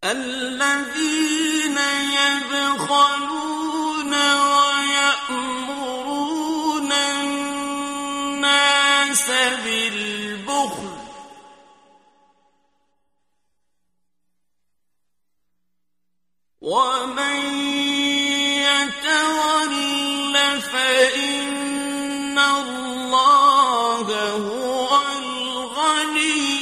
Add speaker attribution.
Speaker 1: الذين يبخلون ويأمرون الناس بالبخل ومن يتول فإن الله هو الغني